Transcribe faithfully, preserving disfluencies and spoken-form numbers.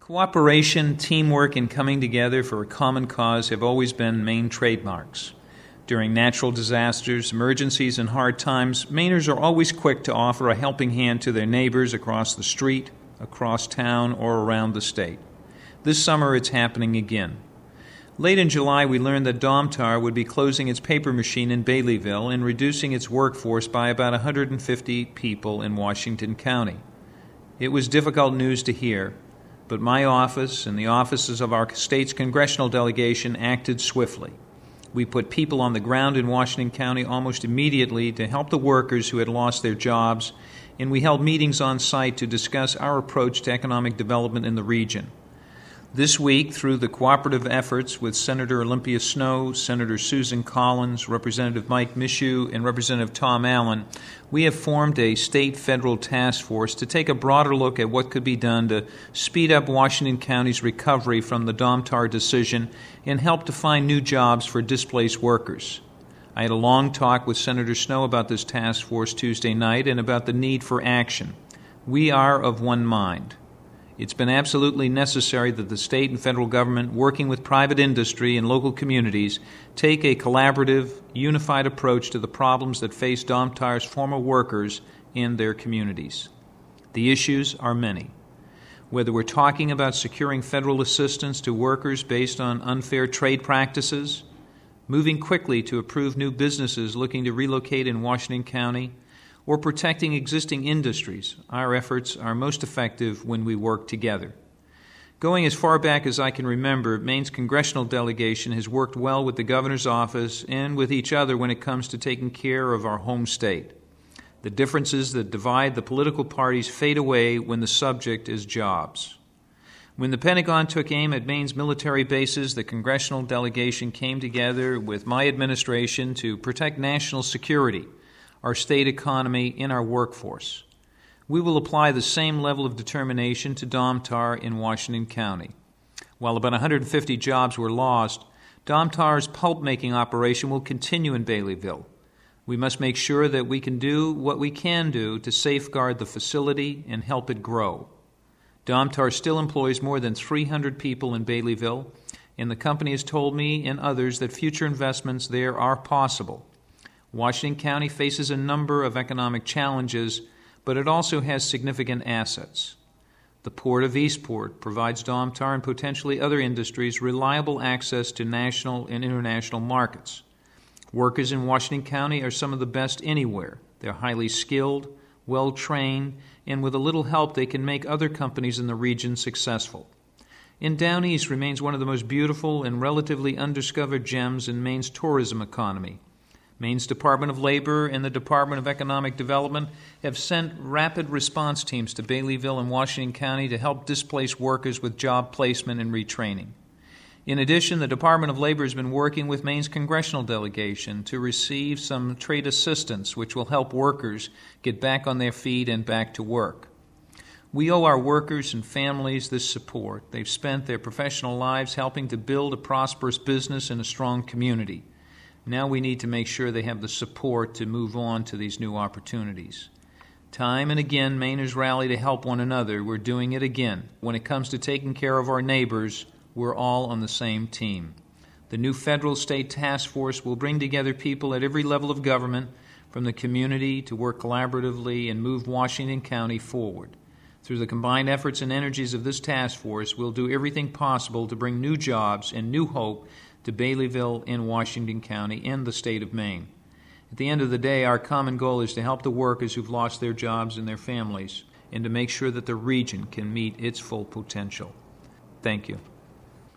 Cooperation, teamwork, and coming together for a common cause have always been Maine trademarks. During natural disasters, emergencies, and hard times, Mainers are always quick to offer a helping hand to their neighbors across the street, across town, or around the state. This summer, it's happening again. Late in July, we learned that Domtar would be closing its paper machine in Baileyville and reducing its workforce by about one hundred fifty people in Washington County. It was difficult news to hear, but my office and the offices of our state's congressional delegation acted swiftly. We put people on the ground in Washington County almost immediately to help the workers who had lost their jobs, and we held meetings on site to discuss our approach to economic development in the region. This week, through the cooperative efforts with Senator Olympia Snowe, Senator Susan Collins, Representative Mike Michoud, and Representative Tom Allen, we have formed a state-federal task force to take a broader look at what could be done to speed up Washington County's recovery from the Domtar decision and help to find new jobs for displaced workers. I had a long talk with Senator Snowe about this task force Tuesday night and about the need for action. We are of one mind. It's been absolutely necessary that the state and federal government, working with private industry and local communities, take a collaborative, unified approach to the problems that face Domtar's former workers and their communities. The issues are many. Whether we're talking about securing federal assistance to workers based on unfair trade practices, moving quickly to approve new businesses looking to relocate in Washington County, or protecting existing industries, our efforts are most effective when we work together. Going as far back as I can remember, Maine's congressional delegation has worked well with the governor's office and with each other when it comes to taking care of our home state. The differences that divide the political parties fade away when the subject is jobs. When the Pentagon took aim at Maine's military bases, the congressional delegation came together with my administration to protect national security, our state economy, and our workforce. We will apply the same level of determination to Domtar in Washington County. While about one hundred fifty jobs were lost, Domtar's pulp-making operation will continue in Baileyville. We must make sure that we can do what we can do to safeguard the facility and help it grow. Domtar still employs more than three hundred people in Baileyville, and the company has told me and others that future investments there are possible. Washington County faces a number of economic challenges, but it also has significant assets. The Port of Eastport provides Domtar and potentially other industries reliable access to national and international markets. Workers in Washington County are some of the best anywhere. They're highly skilled, well-trained, and with a little help they can make other companies in the region successful. And Down East remains one of the most beautiful and relatively undiscovered gems in Maine's tourism economy. Maine's Department of Labor and the Department of Economic Development have sent rapid response teams to Baileyville and Washington County to help displaced workers with job placement and retraining. In addition, the Department of Labor has been working with Maine's congressional delegation to receive some trade assistance, which will help workers get back on their feet and back to work. We owe our workers and families this support. They've spent their professional lives helping to build a prosperous business and a strong community. Now we need to make sure they have the support to move on to these new opportunities. Time and again, Mainers rally to help one another. We're doing it again. When it comes to taking care of our neighbors, we're all on the same team. The new federal state task force will bring together people at every level of government, from the community to work collaboratively and move Washington County forward. Through the combined efforts and energies of this task force, we'll do everything possible to bring new jobs and new hope to Baileyville and Washington County and the state of Maine. At the end of the day, our common goal is to help the workers who've lost their jobs and their families, and to make sure that the region can meet its full potential. Thank you.